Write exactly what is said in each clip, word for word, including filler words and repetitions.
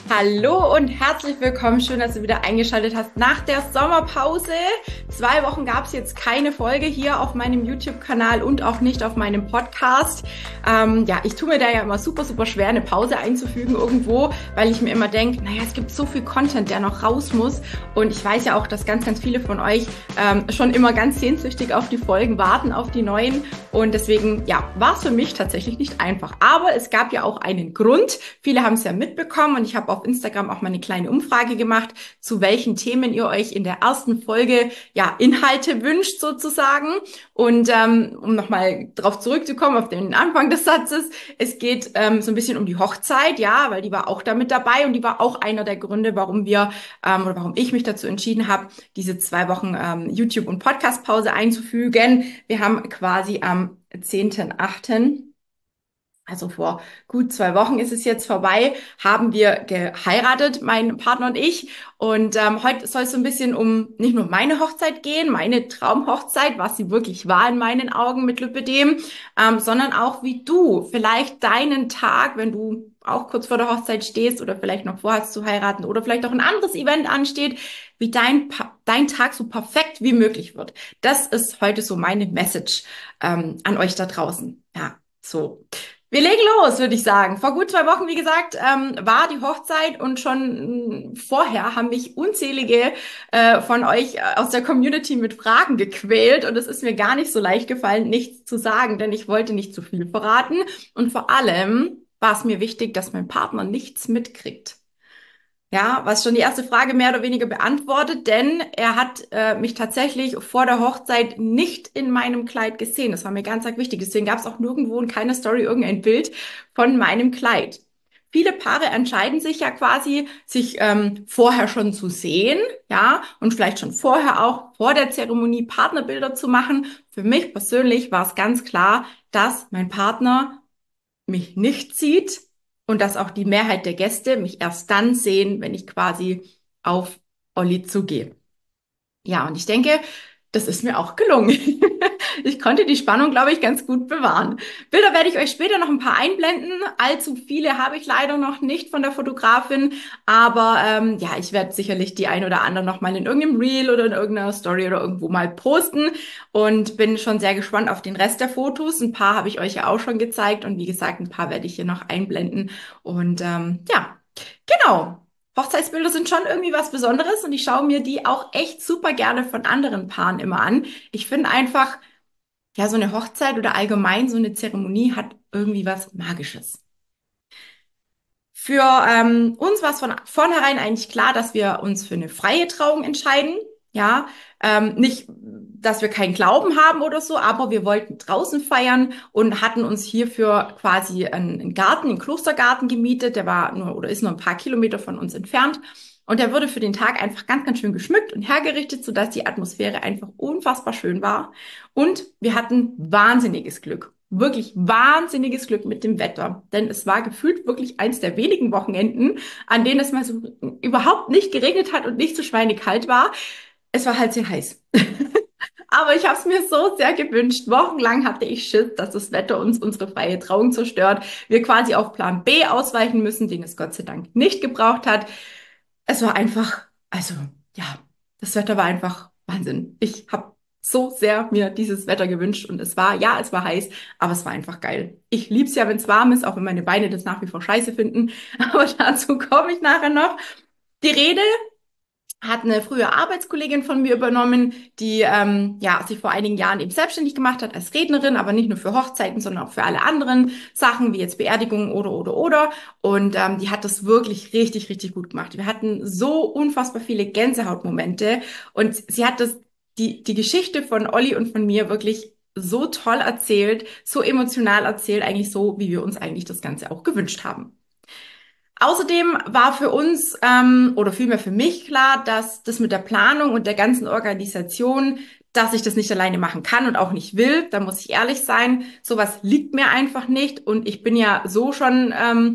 Hallo und herzlich willkommen. Schön, dass du wieder eingeschaltet hast nach der Sommerpause. Zwei Wochen gab es jetzt keine Folge hier auf meinem YouTube-Kanal und auch nicht auf meinem Podcast. Ähm, ja, ich tue mir da ja immer super, super schwer, eine Pause einzufügen irgendwo, weil ich mir immer denke, naja, es gibt so viel Content, der noch raus muss. Und ich weiß ja auch, dass ganz, ganz viele von euch ähm, schon immer ganz sehnsüchtig auf die Folgen warten, auf die neuen. Und deswegen, ja, war es für mich tatsächlich nicht einfach. Aber es gab ja auch einen Grund. Viele haben es ja mitbekommen und ich habe auf Instagram auch mal eine kleine Umfrage gemacht, zu welchen Themen ihr euch in der ersten Folge ja Inhalte wünscht sozusagen. Und ähm, um nochmal drauf zurückzukommen, auf den Anfang des Satzes, es geht ähm, so ein bisschen um die Hochzeit, ja, weil die war auch damit dabei und die war auch einer der Gründe, warum wir ähm, oder warum ich mich dazu entschieden habe, diese zwei Wochen ähm, YouTube- und Podcast-Pause einzufügen. Wir haben quasi am zehnten achten, also vor gut zwei Wochen ist es jetzt vorbei, haben wir geheiratet, mein Partner und ich. Und ähm, heute soll es so ein bisschen um nicht nur meine Hochzeit gehen, meine Traumhochzeit, was sie wirklich war in meinen Augen mit Lübbedem, ähm, sondern auch wie du vielleicht deinen Tag, wenn du auch kurz vor der Hochzeit stehst oder vielleicht noch vorhast zu heiraten oder vielleicht auch ein anderes Event ansteht, wie dein, Pa- dein Tag so perfekt wie möglich wird. Das ist heute so meine Message ähm, an euch da draußen. Ja, so. Wir legen los, würde ich sagen. Vor gut zwei Wochen, wie gesagt, ähm, war die Hochzeit und schon mh, vorher haben mich unzählige äh, von euch äh, aus der Community mit Fragen gequält und es ist mir gar nicht so leicht gefallen, nichts zu sagen, denn ich wollte nicht zu viel verraten und vor allem war es mir wichtig, dass mein Partner nichts mitkriegt. Ja, was schon die erste Frage mehr oder weniger beantwortet, denn er hat äh, mich tatsächlich vor der Hochzeit nicht in meinem Kleid gesehen. Das war mir ganz, ganz wichtig. Deswegen gab es auch nirgendwo in keiner Story irgendein Bild von meinem Kleid. Viele Paare entscheiden sich ja quasi, sich ähm, vorher schon zu sehen, ja, und vielleicht schon vorher auch vor der Zeremonie Partnerbilder zu machen. Für mich persönlich war es ganz klar, dass mein Partner mich nicht sieht und dass auch die Mehrheit der Gäste mich erst dann sehen, wenn ich quasi auf Olli zugehe. Ja, und ich denke, das ist mir auch gelungen. Ich konnte die Spannung, glaube ich, ganz gut bewahren. Bilder werde ich euch später noch ein paar einblenden. Allzu viele habe ich leider noch nicht von der Fotografin, aber ähm, ja, ich werde sicherlich die ein oder andere noch mal in irgendeinem Reel oder in irgendeiner Story oder irgendwo mal posten und bin schon sehr gespannt auf den Rest der Fotos. Ein paar habe ich euch ja auch schon gezeigt und wie gesagt, ein paar werde ich hier noch einblenden. Und ähm, ja, genau. Hochzeitsbilder sind schon irgendwie was Besonderes und ich schaue mir die auch echt super gerne von anderen Paaren immer an. Ich finde einfach, ja, so eine Hochzeit oder allgemein so eine Zeremonie hat irgendwie was Magisches. Für ähm, uns war es von vornherein eigentlich klar, dass wir uns für eine freie Trauung entscheiden. Ja, ähm, nicht, dass wir keinen Glauben haben oder so, aber wir wollten draußen feiern und hatten uns hierfür quasi einen, einen Garten, einen Klostergarten gemietet. Der war nur oder ist nur ein paar Kilometer von uns entfernt. Und der wurde für den Tag einfach ganz, ganz schön geschmückt und hergerichtet, sodass die Atmosphäre einfach unfassbar schön war. Und wir hatten wahnsinniges Glück. Wirklich wahnsinniges Glück mit dem Wetter. Denn es war gefühlt wirklich eins der wenigen Wochenenden, an denen es mal so überhaupt nicht geregnet hat und nicht so schweinekalt war. Es war halt sehr heiß. Aber ich habe es mir so sehr gewünscht. Wochenlang hatte ich Schiss, dass das Wetter uns unsere freie Trauung zerstört. Wir quasi auf Plan B ausweichen müssen, den es Gott sei Dank nicht gebraucht hat. Es war einfach, also ja, das Wetter war einfach Wahnsinn. Ich habe so sehr mir dieses Wetter gewünscht und es war, ja, es war heiß, aber es war einfach geil. Ich lieb's ja, wenn es warm ist, auch wenn meine Beine das nach wie vor scheiße finden. Aber dazu komme ich nachher noch. Die Rede hat eine frühe Arbeitskollegin von mir übernommen, die ähm, ja sich vor einigen Jahren eben selbstständig gemacht hat als Rednerin, aber nicht nur für Hochzeiten, sondern auch für alle anderen Sachen wie jetzt Beerdigungen oder oder oder. Und ähm, die hat das wirklich richtig richtig gut gemacht. Wir hatten so unfassbar viele Gänsehautmomente und sie hat das die die Geschichte von Olli und von mir wirklich so toll erzählt, so emotional erzählt, eigentlich so, wie wir uns eigentlich das Ganze auch gewünscht haben. Außerdem war für uns ähm, oder vielmehr für mich klar, dass das mit der Planung und der ganzen Organisation, dass ich das nicht alleine machen kann und auch nicht will. Da muss ich ehrlich sein. Sowas liegt mir einfach nicht und ich bin ja so schon ähm,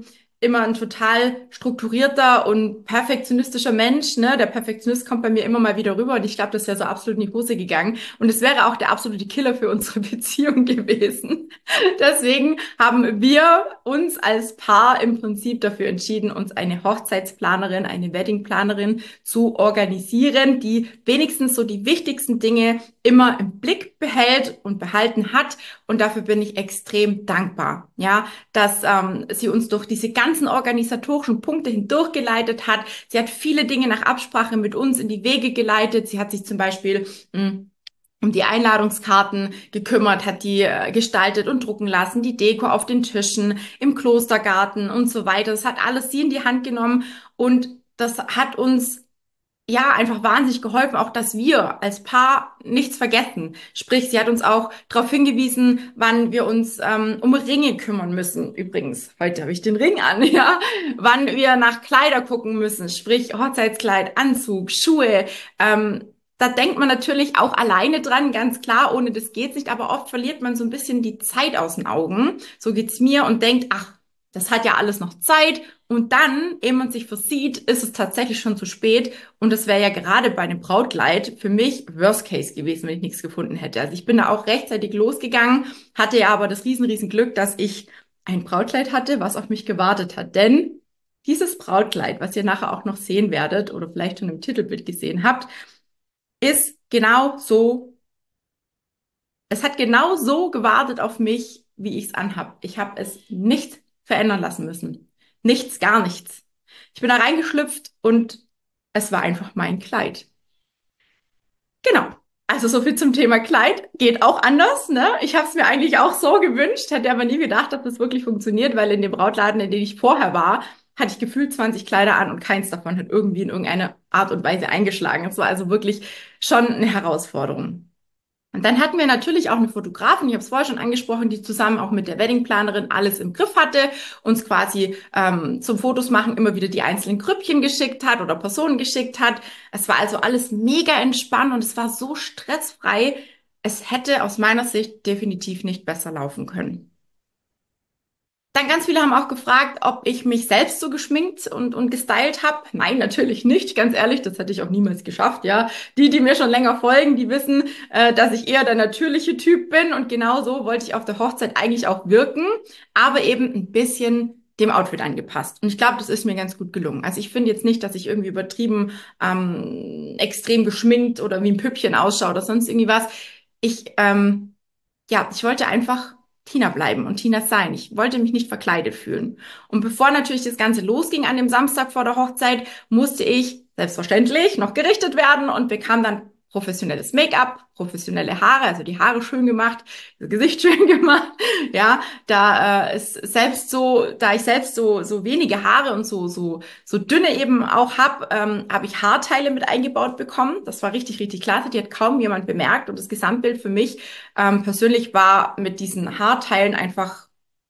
immer ein total strukturierter und perfektionistischer Mensch, ne? Der Perfektionist kommt bei mir immer mal wieder rüber und ich glaube, das wäre so absolut in die Hose gegangen. Und es wäre auch der absolute Killer für unsere Beziehung gewesen. Deswegen haben wir uns als Paar im Prinzip dafür entschieden, uns eine Hochzeitsplanerin, eine Weddingplanerin zu organisieren, die wenigstens so die wichtigsten Dinge immer im Blick behält und behalten hat. Und dafür bin ich extrem dankbar, ja, dass ähm, sie uns durch diese ganzen organisatorischen Punkte hindurchgeleitet hat. Sie hat viele Dinge nach Absprache mit uns in die Wege geleitet. Sie hat sich zum Beispiel mh, um die Einladungskarten gekümmert, hat die äh, gestaltet und drucken lassen, die Deko auf den Tischen, im Klostergarten und so weiter. Das hat alles sie in die Hand genommen und das hat uns ja einfach wahnsinnig geholfen, auch dass wir als Paar nichts vergessen. Sprich, sie hat uns auch darauf hingewiesen, wann wir uns ähm, um Ringe kümmern müssen. Übrigens, heute habe ich den Ring an, ja. Wann wir nach Kleider gucken müssen, sprich Hochzeitskleid, Anzug, Schuhe. Ähm, da denkt man natürlich auch alleine dran, ganz klar, ohne das geht's nicht. Aber oft verliert man so ein bisschen die Zeit aus den Augen. So geht's mir und denkt, ach, das hat ja alles noch Zeit. Und dann, ehe man sich versieht, ist es tatsächlich schon zu spät. Und das wäre ja gerade bei einem Brautkleid für mich Worst Case gewesen, wenn ich nichts gefunden hätte. Also ich bin da auch rechtzeitig losgegangen, hatte ja aber das riesen, riesen Glück, dass ich ein Brautkleid hatte, was auf mich gewartet hat. Denn dieses Brautkleid, was ihr nachher auch noch sehen werdet oder vielleicht schon im Titelbild gesehen habt, ist genau so, es hat genau so gewartet auf mich, wie ich es anhab. Ich habe es nicht verändern lassen müssen. Nichts, gar nichts. Ich bin da reingeschlüpft und es war einfach mein Kleid. Genau. Also so viel zum Thema Kleid. Geht auch anders, ne? Ich habe es mir eigentlich auch so gewünscht, hätte aber nie gedacht, dass das wirklich funktioniert, weil in dem Brautladen, in dem ich vorher war, hatte ich gefühlt zwanzig Kleider an und keins davon hat irgendwie in irgendeine Art und Weise eingeschlagen. Es war also wirklich schon eine Herausforderung. Und dann hatten wir natürlich auch eine Fotografin, ich habe es vorher schon angesprochen, die zusammen auch mit der Weddingplanerin alles im Griff hatte, uns quasi ähm, zum Fotos machen immer wieder die einzelnen Grüppchen geschickt hat oder Personen geschickt hat. Es war also alles mega entspannt und es war so stressfrei. Es hätte aus meiner Sicht definitiv nicht besser laufen können. Dann ganz viele haben auch gefragt, ob ich mich selbst so geschminkt und, und gestylt habe. Nein, natürlich nicht. Ganz ehrlich, das hätte ich auch niemals geschafft, ja. Die, die mir schon länger folgen, die wissen, äh, dass ich eher der natürliche Typ bin. Und genau so wollte ich auf der Hochzeit eigentlich auch wirken, aber eben ein bisschen dem Outfit angepasst. Und ich glaube, das ist mir ganz gut gelungen. Also ich finde jetzt nicht, dass ich irgendwie übertrieben ähm, extrem geschminkt oder wie ein Püppchen ausschaue oder sonst irgendwie was. Ich, ähm, ja, ich wollte einfach Tina bleiben und Tina sein. Ich wollte mich nicht verkleidet fühlen. Und bevor natürlich das Ganze losging an dem Samstag vor der Hochzeit, musste ich selbstverständlich noch gerichtet werden und bekam dann professionelles Make-up, professionelle Haare, also die Haare schön gemacht, das Gesicht schön gemacht. Ja, da äh, ist selbst so, da ich selbst so so wenige Haare und so so so dünne eben auch hab, ähm, habe ich Haarteile mit eingebaut bekommen. Das war richtig richtig klasse. Die hat kaum jemand bemerkt und das Gesamtbild für mich ähm, persönlich war mit diesen Haarteilen einfach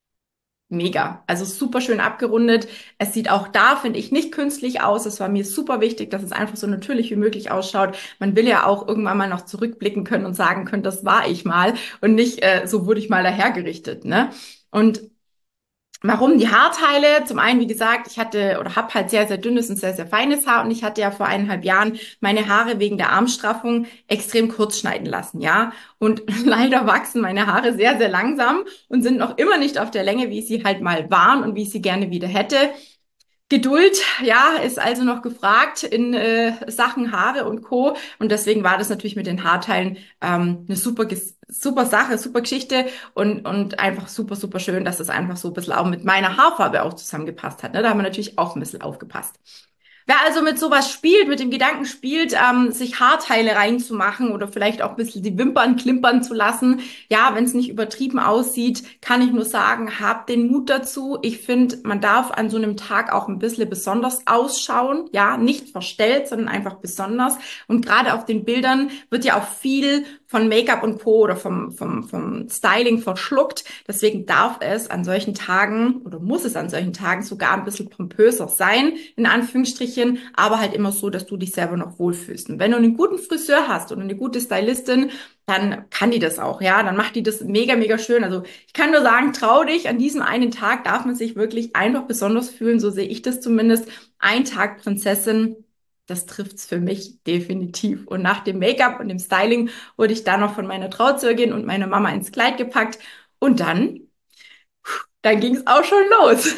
mega. Also super schön abgerundet. Es sieht auch da, finde ich, nicht künstlich aus. Es war mir super wichtig, dass es einfach so natürlich wie möglich ausschaut. Man will ja auch irgendwann mal noch zurückblicken können und sagen können, das war ich mal und nicht, äh, so wurde ich mal dahergerichtet, ne? Und warum die Haarteile? Zum einen, wie gesagt, ich hatte oder habe halt sehr, sehr dünnes und sehr, sehr feines Haar und ich hatte ja vor eineinhalb Jahren meine Haare wegen der Armstraffung extrem kurz schneiden lassen, ja. Und leider wachsen meine Haare sehr, sehr langsam und sind noch immer nicht auf der Länge, wie sie halt mal waren und wie ich sie gerne wieder hätte. Geduld, ja, ist also noch gefragt in äh, Sachen Haare und Co. Und deswegen war das natürlich mit den Haarteilen ähm, eine super, super Sache, super Geschichte und, und einfach super, super schön, dass das einfach so ein bisschen auch mit meiner Haarfarbe auch zusammengepasst hat. Ne? Da haben wir natürlich auch ein bisschen aufgepasst. Wer also mit sowas spielt, mit dem Gedanken spielt, ähm, sich Haarteile reinzumachen oder vielleicht auch ein bisschen die Wimpern klimpern zu lassen, ja, wenn es nicht übertrieben aussieht, kann ich nur sagen, habt den Mut dazu. Ich finde, man darf an so einem Tag auch ein bisschen besonders ausschauen, ja, nicht verstellt, sondern einfach besonders. Und gerade auf den Bildern wird ja auch viel von Make-up und Co. oder vom, vom, vom Styling verschluckt. Deswegen darf es an solchen Tagen oder muss es an solchen Tagen sogar ein bisschen pompöser sein, in Anführungsstrichen, Anführungsstrichen, aber halt immer so, dass du dich selber noch wohlfühlst. Und wenn du einen guten Friseur hast oder eine gute Stylistin, dann kann die das auch, ja, dann macht die das mega, mega schön. Also ich kann nur sagen, trau dich, an diesem einen Tag darf man sich wirklich einfach besonders fühlen, so sehe ich das zumindest. Ein Tag Prinzessin, das trifft's für mich definitiv. Und nach dem Make-up und dem Styling wurde ich dann noch von meiner Trauzeugin und meiner Mama ins Kleid gepackt und dann, dann ging's auch schon los.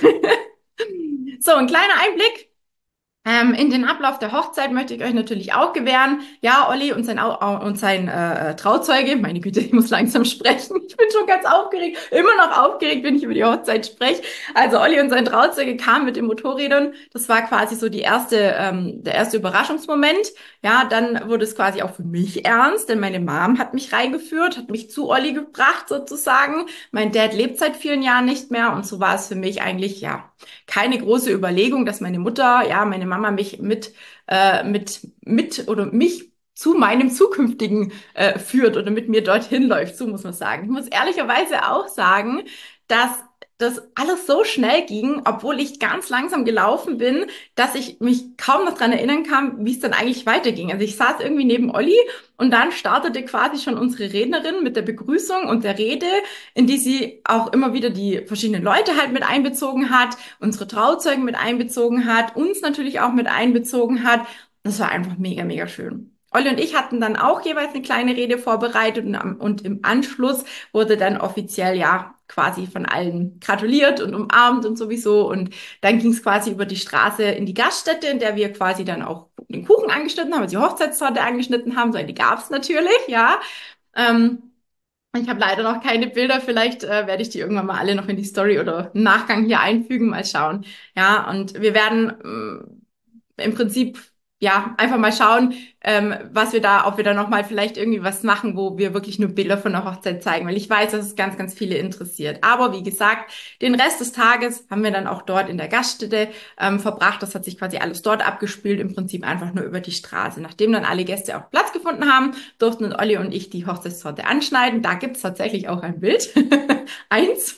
So, ein kleiner Einblick ähm, in den Ablauf der Hochzeit möchte ich euch natürlich auch gewähren. Ja, Olli und sein, Au und sein äh, Trauzeuge, meine Güte, ich muss langsam sprechen. Ich bin schon ganz aufgeregt, immer noch aufgeregt, wenn ich über die Hochzeit spreche. Also Olli und sein Trauzeuge kamen mit den Motorrädern. Das war quasi so die erste, ähm, der erste Überraschungsmoment. Ja, dann wurde es quasi auch für mich ernst, denn meine Mom hat mich reingeführt, hat mich zu Olli gebracht sozusagen. Mein Dad lebt seit vielen Jahren nicht mehr und so war es für mich eigentlich, ja, keine große Überlegung, dass meine Mutter, ja, meine Mama mich mit, äh, mit, mit oder mich zu meinem zukünftigen äh, führt oder mit mir dorthin läuft, so muss man sagen. Ich muss ehrlicherweise auch sagen, dass das alles so schnell ging, obwohl ich ganz langsam gelaufen bin, dass ich mich kaum noch dran erinnern kann, wie es dann eigentlich weiterging. Also ich saß irgendwie neben Olli und dann startete quasi schon unsere Rednerin mit der Begrüßung und der Rede, in die sie auch immer wieder die verschiedenen Leute halt mit einbezogen hat, unsere Trauzeugen mit einbezogen hat, uns natürlich auch mit einbezogen hat. Das war einfach mega, mega schön. Olli und ich hatten dann auch jeweils eine kleine Rede vorbereitet und, und im Anschluss wurde dann offiziell ja quasi von allen gratuliert und umarmt und sowieso. Und dann ging es quasi über die Straße in die Gaststätte, in der wir quasi dann auch den Kuchen angeschnitten haben, also die Hochzeitstorte angeschnitten haben. So eine gab es natürlich, ja. Ähm, Ich habe leider noch keine Bilder. Vielleicht äh, werde ich die irgendwann mal alle noch in die Story oder im Nachgang hier einfügen. Mal schauen. Ja, und wir werden ähm, im Prinzip ja einfach mal schauen, ähm, was wir da, ob wir da noch mal vielleicht irgendwie was machen, wo wir wirklich nur Bilder von der Hochzeit zeigen, weil ich weiß, dass es ganz, ganz viele interessiert. Aber wie gesagt, den Rest des Tages haben wir dann auch dort in der Gaststätte ähm, verbracht. Das hat sich quasi alles dort abgespielt, im Prinzip einfach nur über die Straße. Nachdem dann alle Gäste auch Platz gefunden haben, durften Olli und ich die Hochzeitstorte anschneiden. Da gibt's tatsächlich auch ein Bild. Eins.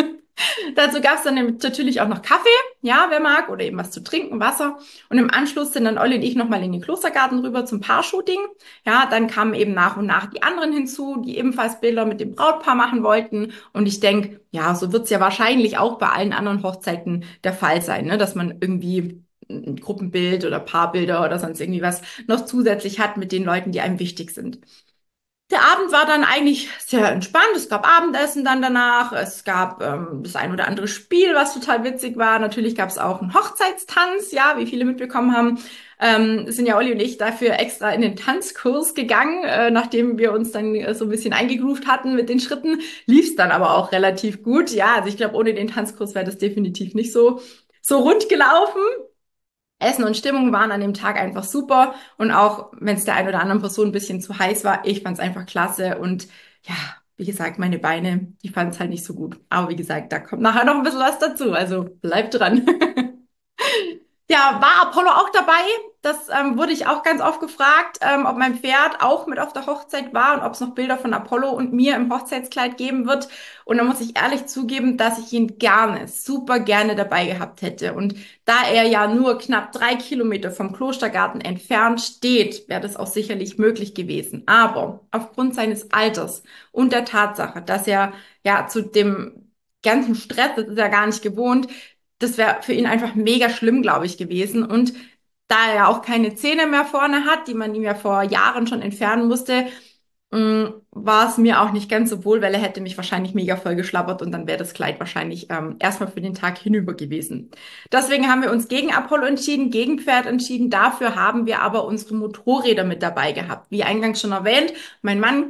Dazu gab es dann natürlich auch noch Kaffee, ja, wer mag, oder eben was zu trinken, Wasser. Und im Anschluss sind dann Olli und ich nochmal in den Klostergarten rüber zum Paar-Shooting. Ja, dann kamen eben nach und nach die anderen hinzu, die ebenfalls Bilder mit dem Brautpaar machen wollten. Und ich denke, ja, so wird's ja wahrscheinlich auch bei allen anderen Hochzeiten der Fall sein, ne? Dass man irgendwie ein Gruppenbild oder Paarbilder oder sonst irgendwie was noch zusätzlich hat mit den Leuten, die einem wichtig sind. Der Abend war dann eigentlich sehr entspannt. Es gab Abendessen dann danach. Es gab ähm, das ein oder andere Spiel, was total witzig war. Natürlich gab es auch einen Hochzeitstanz, ja, wie viele mitbekommen haben. Ähm, sind ja Olli und ich dafür extra in den Tanzkurs gegangen, äh, nachdem wir uns dann äh, so ein bisschen eingegroovt hatten mit den Schritten. Lief es dann aber auch relativ gut. Ja, also ich glaube, ohne den Tanzkurs wäre das definitiv nicht so, so rund gelaufen. Essen und Stimmung waren an dem Tag einfach super. Und auch wenn es der einen oder anderen Person ein bisschen zu heiß war, ich fand es einfach klasse. Und ja, wie gesagt, meine Beine, die fanden es halt nicht so gut. Aber wie gesagt, da kommt nachher noch ein bisschen was dazu. Also bleibt dran. Ja, war Apollo auch dabei? Das ähm, wurde ich auch ganz oft gefragt, ähm, ob mein Pferd auch mit auf der Hochzeit war und ob es noch Bilder von Apollo und mir im Hochzeitskleid geben wird. Und da muss ich ehrlich zugeben, dass ich ihn gerne, super gerne dabei gehabt hätte. Und da er ja nur knapp drei Kilometer vom Klostergarten entfernt steht, wäre das auch sicherlich möglich gewesen. Aber aufgrund seines Alters und der Tatsache, dass er ja zu dem ganzen Stress, das ist er gar nicht gewohnt, das wäre für ihn einfach mega schlimm, glaube ich, gewesen. Und da er ja auch keine Zähne mehr vorne hat, die man ihm ja vor Jahren schon entfernen musste, mh, war es mir auch nicht ganz so wohl, weil er hätte mich wahrscheinlich mega voll geschlabbert und dann wäre das Kleid wahrscheinlich ähm, erstmal für den Tag hinüber gewesen. Deswegen haben wir uns gegen Apollo entschieden, gegen Pferd entschieden. Dafür haben wir aber unsere Motorräder mit dabei gehabt. Wie eingangs schon erwähnt, mein Mann,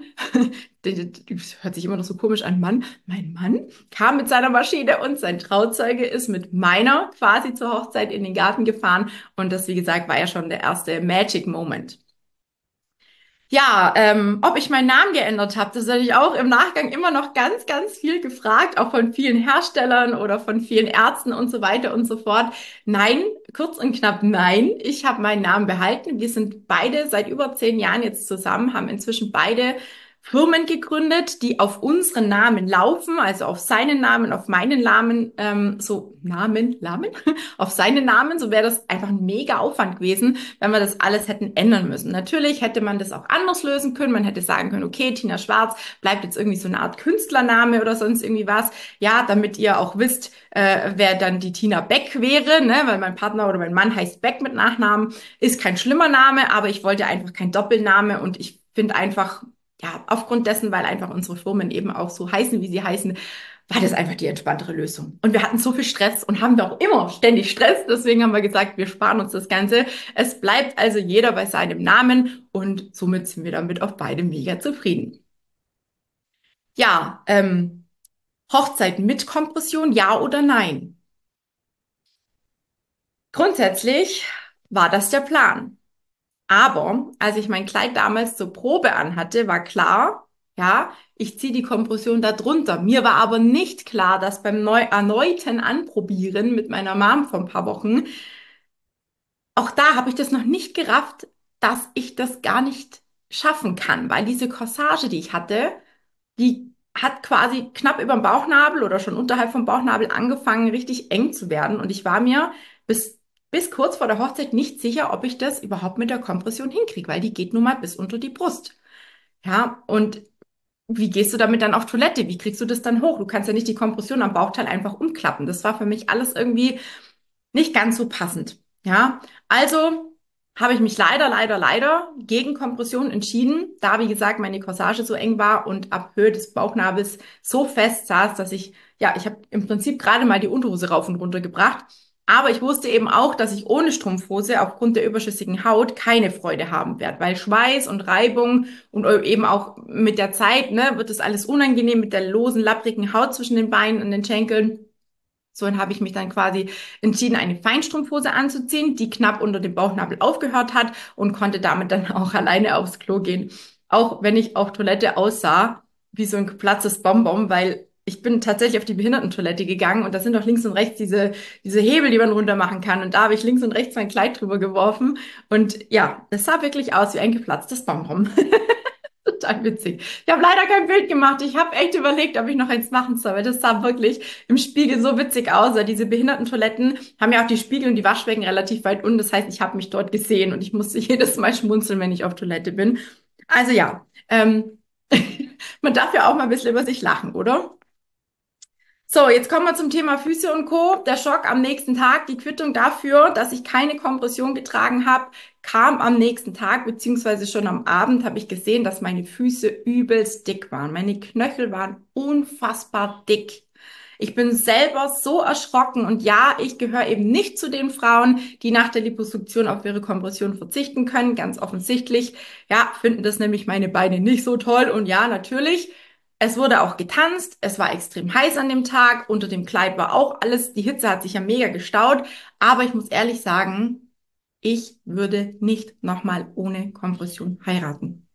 das hört sich immer noch so komisch an, Mann, mein Mann kam mit seiner Maschine und sein Trauzeuge ist mit meiner quasi zur Hochzeit in den Garten gefahren. Und das, wie gesagt, war ja schon der erste Magic Moment. Ja, ähm, ob ich meinen Namen geändert habe, das werde ich auch im Nachgang immer noch ganz, ganz viel gefragt, auch von vielen Herstellern oder von vielen Ärzten und so weiter und so fort. Nein, kurz und knapp nein, ich habe meinen Namen behalten. Wir sind beide seit über zehn Jahren jetzt zusammen, haben inzwischen beide Firmen gegründet, die auf unseren Namen laufen, also auf seinen Namen, auf meinen Namen, ähm, so Namen, Namen, auf seinen Namen, so wäre das einfach ein mega Aufwand gewesen, wenn wir das alles hätten ändern müssen. Natürlich hätte man das auch anders lösen können. Man hätte sagen können, okay, Tina Schwarz bleibt jetzt irgendwie so eine Art Künstlername oder sonst irgendwie was. Ja, damit ihr auch wisst, äh, wer dann die Tina Beck wäre, ne, weil mein Partner oder mein Mann heißt Beck mit Nachnamen, ist kein schlimmer Name, aber ich wollte einfach kein Doppelname und ich finde einfach, ja, aufgrund dessen, weil einfach unsere Firmen eben auch so heißen, wie sie heißen, war das einfach die entspanntere Lösung. Und wir hatten so viel Stress und haben auch immer ständig Stress. Deswegen haben wir gesagt, wir sparen uns das Ganze. Es bleibt also jeder bei seinem Namen und somit sind wir damit auch beide mega zufrieden. Ja, ähm, Hochzeit mit Kompression, ja oder nein? Grundsätzlich war das der Plan. Aber als ich mein Kleid damals zur Probe anhatte, war klar, ja, ich ziehe die Kompression da drunter. Mir war aber nicht klar, dass beim neu erneuten Anprobieren mit meiner Mom vor ein paar Wochen, auch da habe ich das noch nicht gerafft, dass ich das gar nicht schaffen kann, weil diese Corsage, die ich hatte, die hat quasi knapp über dem Bauchnabel oder schon unterhalb vom Bauchnabel angefangen, richtig eng zu werden. Und ich war mir bis, bis kurz vor der Hochzeit nicht sicher, ob ich das überhaupt mit der Kompression hinkriege, weil die geht nun mal bis unter die Brust. Ja, und wie gehst du damit dann auf Toilette? Wie kriegst du das dann hoch? Du kannst ja nicht die Kompression am Bauchteil einfach umklappen. Das war für mich alles irgendwie nicht ganz so passend. Ja, also habe ich mich leider, leider, leider gegen Kompression entschieden, da wie gesagt meine Corsage so eng war und ab Höhe des Bauchnabels so fest saß, dass ich, ja, ich habe im Prinzip gerade mal die Unterhose rauf und runter gebracht. Aber ich wusste eben auch, dass ich ohne Strumpfhose aufgrund der überschüssigen Haut keine Freude haben werde, weil Schweiß und Reibung und eben auch mit der Zeit, ne, wird es alles unangenehm mit der losen, lapprigen Haut zwischen den Beinen und den Schenkeln. So, dann habe ich mich dann quasi entschieden, eine Feinstrumpfhose anzuziehen, die knapp unter dem Bauchnabel aufgehört hat und konnte damit dann auch alleine aufs Klo gehen. Auch wenn ich auf Toilette aussah, wie so ein geplatztes Bonbon, weil ich bin tatsächlich auf die Behindertentoilette gegangen und da sind doch links und rechts diese, diese Hebel, die man runter machen kann. Und da habe ich links und rechts mein Kleid drüber geworfen. Und ja, das sah wirklich aus wie ein geplatztes Bonbon. Total witzig. Ich habe leider kein Bild gemacht. Ich habe echt überlegt, ob ich noch eins machen soll, weil das sah wirklich im Spiegel so witzig aus. Weil diese Behindertentoiletten haben ja auch die Spiegel und die Waschbecken relativ weit unten. Das heißt, ich habe mich dort gesehen und ich musste jedes Mal schmunzeln, wenn ich auf Toilette bin. Also ja, ähm, man darf ja auch mal ein bisschen über sich lachen, oder? So, jetzt kommen wir zum Thema Füße und Co. Der Schock am nächsten Tag, die Quittung dafür, dass ich keine Kompression getragen habe, kam am nächsten Tag, beziehungsweise schon am Abend habe ich gesehen, dass meine Füße übelst dick waren. Meine Knöchel waren unfassbar dick. Ich bin selber so erschrocken und ja, ich gehöre eben nicht zu den Frauen, die nach der Liposuktion auf ihre Kompression verzichten können. Ganz offensichtlich, ja, finden das nämlich meine Beine nicht so toll und ja, natürlich. Es wurde auch getanzt, es war extrem heiß an dem Tag, unter dem Kleid war auch alles, die Hitze hat sich ja mega gestaut, aber ich muss ehrlich sagen, ich würde nicht nochmal ohne Kompression heiraten.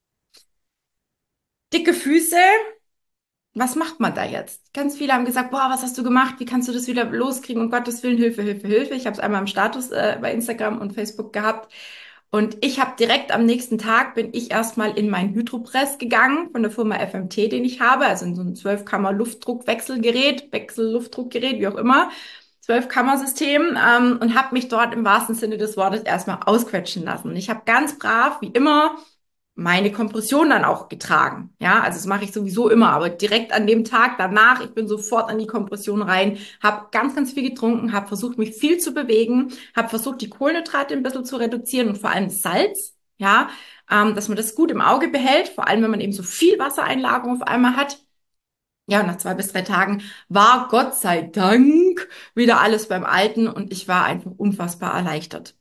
Dicke Füße, was macht man da jetzt? Ganz viele haben gesagt, boah, was hast du gemacht? Wie kannst du das wieder loskriegen? Um Gottes Willen, Hilfe, Hilfe, Hilfe. Ich habe es einmal im Status äh, bei Instagram und Facebook gehabt. Und ich habe direkt am nächsten Tag bin ich erstmal in meinen Hydropress gegangen von der Firma F M T, den ich habe, also in so ein zwölf-Kammer-Luftdruckwechselgerät, Wechselluftdruckgerät, wie auch immer, zwölf-Kammer-System ähm, und habe mich dort im wahrsten Sinne des Wortes erstmal ausquetschen lassen. Und ich habe ganz brav, wie immer, meine Kompression dann auch getragen. Ja, also das mache ich sowieso immer, aber direkt an dem Tag danach, ich bin sofort an die Kompression rein, habe ganz, ganz viel getrunken, habe versucht, mich viel zu bewegen, habe versucht, die Kohlenhydrate ein bisschen zu reduzieren und vor allem Salz, ja, ähm, dass man das gut im Auge behält, vor allem wenn man eben so viel Wassereinlagerung auf einmal hat. Ja, und nach zwei bis drei Tagen war Gott sei Dank wieder alles beim Alten und ich war einfach unfassbar erleichtert.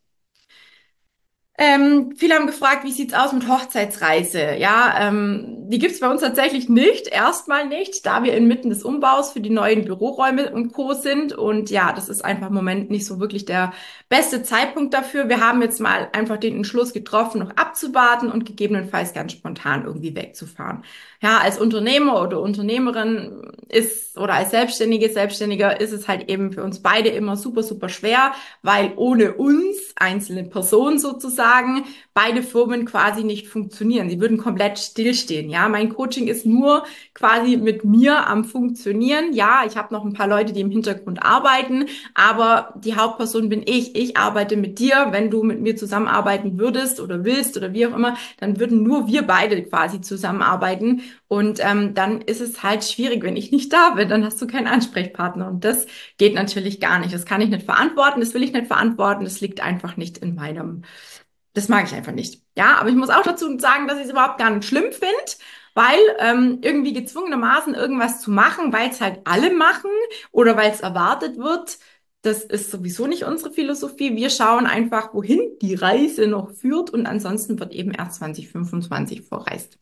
Ähm, viele haben gefragt, wie sieht's aus mit Hochzeitsreise? Ja, ähm, die gibt's bei uns tatsächlich nicht, erstmal nicht, da wir inmitten des Umbaus für die neuen Büroräume und Co. sind. Und ja, das ist einfach im Moment nicht so wirklich der beste Zeitpunkt dafür. Wir haben jetzt mal einfach den Entschluss getroffen, noch abzuwarten und gegebenenfalls ganz spontan irgendwie wegzufahren. Ja, als Unternehmer oder Unternehmerin ist oder als Selbstständige, Selbstständiger ist es halt eben für uns beide immer super, super schwer, weil ohne uns, einzelne Personen sozusagen, sagen, beide Firmen quasi nicht funktionieren. Sie würden komplett stillstehen. Ja, mein Coaching ist nur quasi mit mir am Funktionieren. Ja, ich habe noch ein paar Leute, die im Hintergrund arbeiten, aber die Hauptperson bin ich. Ich arbeite mit dir. Wenn du mit mir zusammenarbeiten würdest oder willst oder wie auch immer, dann würden nur wir beide quasi zusammenarbeiten. Und ähm, dann ist es halt schwierig, wenn ich nicht da bin. Dann hast du keinen Ansprechpartner. Und das geht natürlich gar nicht. Das kann ich nicht verantworten. Das will ich nicht verantworten. Das liegt einfach nicht in meinem, das mag ich einfach nicht. Ja, aber ich muss auch dazu sagen, dass ich es überhaupt gar nicht schlimm finde, weil ähm, irgendwie gezwungenermaßen irgendwas zu machen, weil es halt alle machen oder weil es erwartet wird, das ist sowieso nicht unsere Philosophie. Wir schauen einfach, wohin die Reise noch führt und ansonsten wird eben erst zwanzig fünfundzwanzig verreist.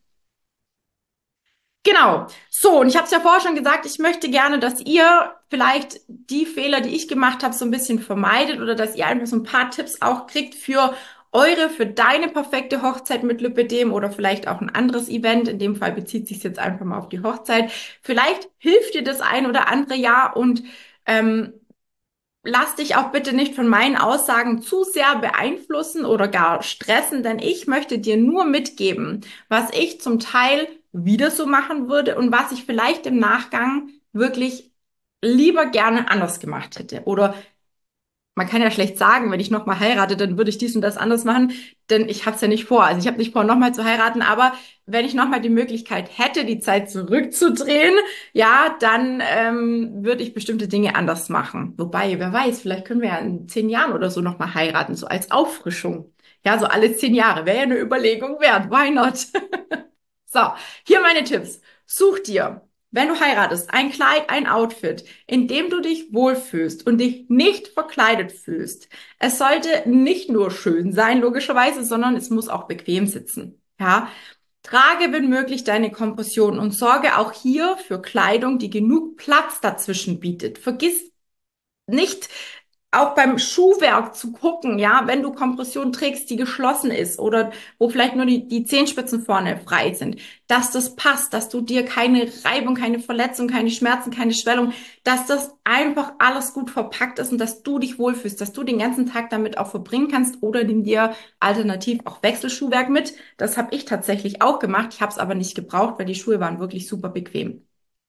Genau. So, und ich habe es ja vorher schon gesagt, ich möchte gerne, dass ihr vielleicht die Fehler, die ich gemacht habe, so ein bisschen vermeidet oder dass ihr einfach so ein paar Tipps auch kriegt für eure, für deine perfekte Hochzeit mit Lipödem oder vielleicht auch ein anderes Event. In dem Fall bezieht sich jetzt einfach mal auf die Hochzeit. Vielleicht hilft dir das ein oder andere Jahr und ähm, lass dich auch bitte nicht von meinen Aussagen zu sehr beeinflussen oder gar stressen, denn ich möchte dir nur mitgeben, was ich zum Teil wieder so machen würde und was ich vielleicht im Nachgang wirklich lieber gerne anders gemacht hätte oder man kann ja schlecht sagen, wenn ich nochmal heirate, dann würde ich dies und das anders machen, denn ich habe es ja nicht vor. Also ich habe nicht vor, nochmal zu heiraten, aber wenn ich nochmal die Möglichkeit hätte, die Zeit zurückzudrehen, ja, dann ähm, würde ich bestimmte Dinge anders machen. Wobei, wer weiß, vielleicht können wir ja in zehn Jahren oder so nochmal heiraten, so als Auffrischung. Ja, so alle zehn Jahre wäre ja eine Überlegung wert. Why not? So, hier meine Tipps. Such dir, wenn du heiratest, ein Kleid, ein Outfit, in dem du dich wohlfühlst und dich nicht verkleidet fühlst. Es sollte nicht nur schön sein, logischerweise, sondern es muss auch bequem sitzen. Ja, trage, wenn möglich, deine Kompression und sorge auch hier für Kleidung, die genug Platz dazwischen bietet. Vergiss nicht, auch beim Schuhwerk zu gucken, ja, wenn du Kompression trägst, die geschlossen ist oder wo vielleicht nur die, die Zehenspitzen vorne frei sind, dass das passt, dass du dir keine Reibung, keine Verletzung, keine Schmerzen, keine Schwellung, dass das einfach alles gut verpackt ist und dass du dich wohlfühlst, dass du den ganzen Tag damit auch verbringen kannst oder nimm dir alternativ auch Wechselschuhwerk mit. Das habe ich tatsächlich auch gemacht. Ich habe es aber nicht gebraucht, weil die Schuhe waren wirklich super bequem.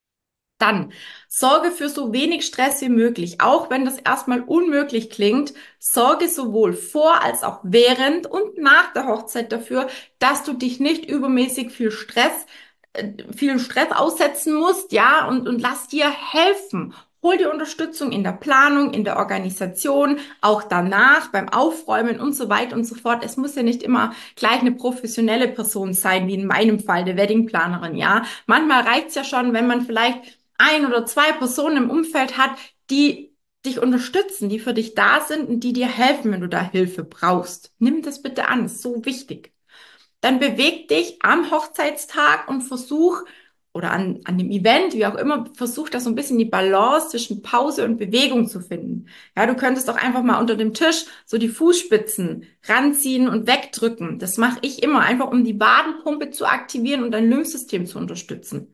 Dann sorge für so wenig Stress wie möglich. Auch wenn das erstmal unmöglich klingt, sorge sowohl vor als auch während und nach der Hochzeit dafür, dass du dich nicht übermäßig viel Stress, äh, vielen Stress aussetzen musst, ja, und, und lass dir helfen. Hol dir Unterstützung in der Planung, in der Organisation, auch danach beim Aufräumen und so weiter und so fort. Es muss ja nicht immer gleich eine professionelle Person sein, wie in meinem Fall, der Weddingplanerin, ja. Manchmal reicht's ja schon, wenn man vielleicht ein oder zwei Personen im Umfeld hat, die dich unterstützen, die für dich da sind und die dir helfen, wenn du da Hilfe brauchst. Nimm das bitte an, ist so wichtig. Dann beweg dich am Hochzeitstag und versuch, oder an, an dem Event, wie auch immer, versuch da so ein bisschen die Balance zwischen Pause und Bewegung zu finden. Ja, du könntest doch einfach mal unter dem Tisch so die Fußspitzen ranziehen und wegdrücken. Das mache ich immer, einfach um die Wadenpumpe zu aktivieren und dein Lymphsystem zu unterstützen.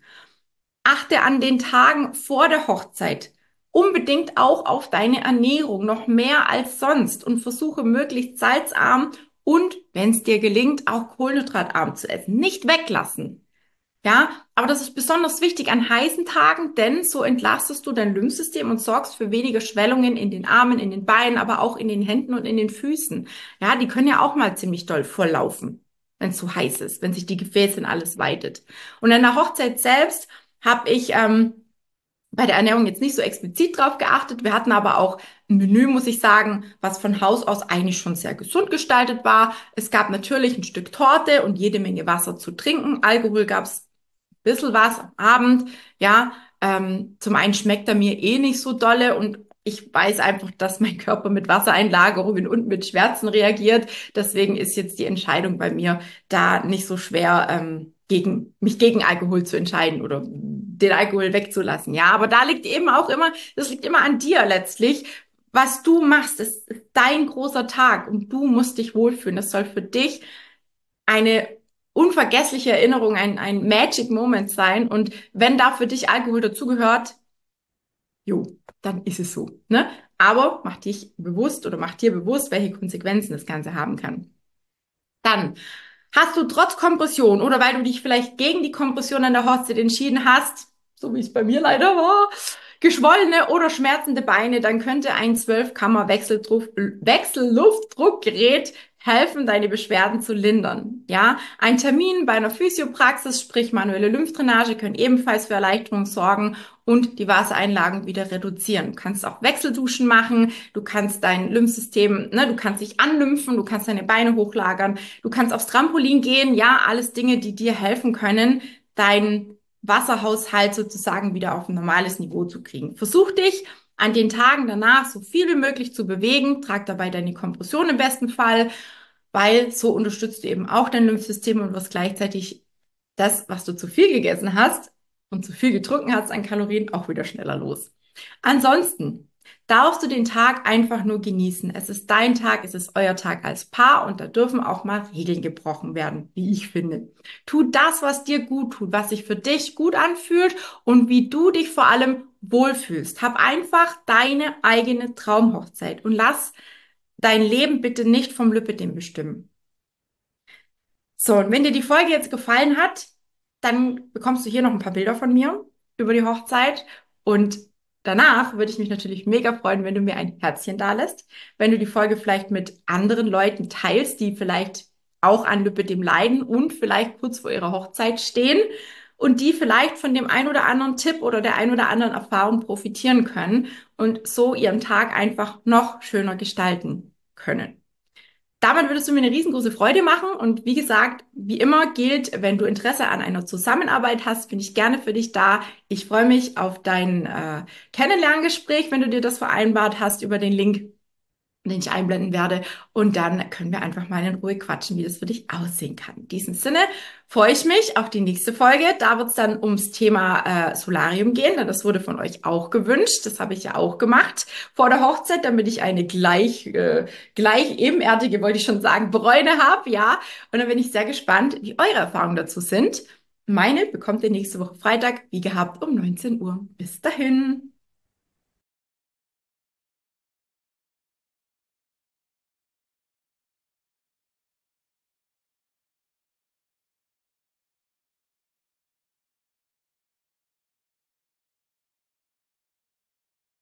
Achte an den Tagen vor der Hochzeit unbedingt auch auf deine Ernährung, noch mehr als sonst und versuche möglichst salzarm und, wenn es dir gelingt, auch kohlenhydratarm zu essen. Nicht weglassen. Ja, aber das ist besonders wichtig an heißen Tagen, denn so entlastest du dein Lymphsystem und sorgst für weniger Schwellungen in den Armen, in den Beinen, aber auch in den Händen und in den Füßen. Ja, die können ja auch mal ziemlich doll volllaufen, wenn es zu heiß ist, wenn sich die Gefäße und alles weitet. Und an der Hochzeit selbst habe ich ähm, bei der Ernährung jetzt nicht so explizit drauf geachtet. Wir hatten aber auch ein Menü, muss ich sagen, was von Haus aus eigentlich schon sehr gesund gestaltet war. Es gab natürlich ein Stück Torte und jede Menge Wasser zu trinken. Alkohol gab es ein bisschen was am Abend. Ja, ähm, zum einen schmeckt er mir eh nicht so dolle und ich weiß einfach, dass mein Körper mit Wassereinlagerungen und mit Schmerzen reagiert. Deswegen ist jetzt die Entscheidung bei mir da nicht so schwer, ähm, gegen, mich gegen Alkohol zu entscheiden oder den Alkohol wegzulassen. Ja, aber da liegt eben auch immer, das liegt immer an dir letztlich. Was du machst, ist dein großer Tag und du musst dich wohlfühlen. Das soll für dich eine unvergessliche Erinnerung, ein, ein Magic Moment sein. Und wenn da für dich Alkohol dazugehört, jo, dann ist es so, ne? Aber mach dich bewusst oder mach dir bewusst, welche Konsequenzen das Ganze haben kann. Dann hast du trotz Kompression oder weil du dich vielleicht gegen die Kompression an der Hochzeit entschieden hast, so wie es bei mir leider war, geschwollene oder schmerzende Beine, dann könnte ein zwölf-Kammer-Wechseldruck- Wechselluftdruckgerät helfen, deine Beschwerden zu lindern. Ja, ein Termin bei einer Physiopraxis, sprich manuelle Lymphdrainage, können ebenfalls für Erleichterung sorgen und die Wassereinlagen wieder reduzieren. Du kannst auch Wechselduschen machen, du kannst dein Lymphsystem, ne, du kannst dich anlymphen, du kannst deine Beine hochlagern, du kannst aufs Trampolin gehen, ja, alles Dinge, die dir helfen können, dein Wasserhaushalt sozusagen wieder auf ein normales Niveau zu kriegen. Versuch dich an den Tagen danach so viel wie möglich zu bewegen, trag dabei deine Kompression im besten Fall, weil so unterstützt du eben auch dein Lymphsystem und wirst gleichzeitig das, was du zu viel gegessen hast und zu viel getrunken hast an Kalorien, auch wieder schneller los. Ansonsten darfst du den Tag einfach nur genießen. Es ist dein Tag, es ist euer Tag als Paar und da dürfen auch mal Regeln gebrochen werden, wie ich finde. Tu das, was dir gut tut, was sich für dich gut anfühlt und wie du dich vor allem wohlfühlst. Hab einfach deine eigene Traumhochzeit und lass dein Leben bitte nicht vom Lüppedem bestimmen. So, und wenn dir die Folge jetzt gefallen hat, dann bekommst du hier noch ein paar Bilder von mir über die Hochzeit. Und danach würde ich mich natürlich mega freuen, wenn du mir ein Herzchen dalässt, wenn du die Folge vielleicht mit anderen Leuten teilst, die vielleicht auch an Lipödem leiden und vielleicht kurz vor ihrer Hochzeit stehen und die vielleicht von dem ein oder anderen Tipp oder der ein oder anderen Erfahrung profitieren können und so ihren Tag einfach noch schöner gestalten können. Damit würdest du mir eine riesengroße Freude machen. Und wie gesagt, wie immer gilt, wenn du Interesse an einer Zusammenarbeit hast, bin ich gerne für dich da. Ich freue mich auf dein äh, Kennenlerngespräch, wenn du dir das vereinbart hast über den Link, den ich einblenden werde. Und dann können wir einfach mal in Ruhe quatschen, wie das für dich aussehen kann. In diesem Sinne freue ich mich auf die nächste Folge. Da wird es dann ums Thema äh, Solarium gehen, denn das wurde von euch auch gewünscht. Das habe ich ja auch gemacht vor der Hochzeit, damit ich eine gleich, äh, gleich ebenerdige, wollte ich schon sagen, Bräune habe. Ja, und dann bin ich sehr gespannt, wie eure Erfahrungen dazu sind. Meine bekommt ihr nächste Woche Freitag, wie gehabt, um neunzehn Uhr. Bis dahin.